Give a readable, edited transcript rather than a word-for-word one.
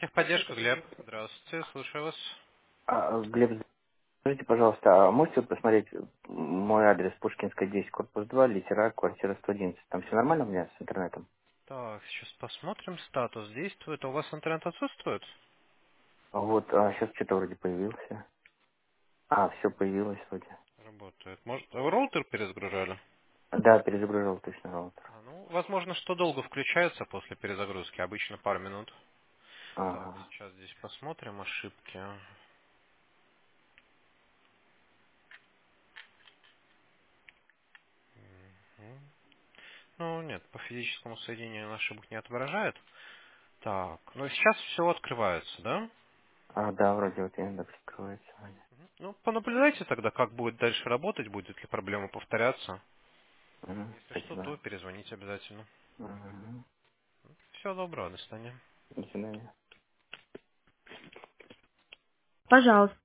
Техподдержка, Глеб. Здравствуйте, слушаю вас. Глеб, скажите, пожалуйста, можете вы посмотреть мой адрес Пушкинская, 10, корпус 2, литера, квартира 111? Там все нормально у меня с интернетом? Так, сейчас посмотрим. Статус действует. А у вас интернет отсутствует? Вот, сейчас что-то вроде появился. Все появилось вроде. Работает. Может, роутер перезагружали? Да, перезагружал точно роутер. Возможно, что долго включается после перезагрузки. Обычно пару минут. Так, Ага. сейчас здесь посмотрим ошибки. Мгм. Ну, нет, по физическому соединению ошибок не отображает. Так, ну сейчас все открывается, да? Да, вроде вот индекс открывается вроде. Ну, понаблюдайте тогда, как будет дальше работать, будет ли проблема повторяться. Если что, то Спасибо. перезвоните обязательно. Мгм. Всего доброго, до свидания. До свидания. Пожалуйста.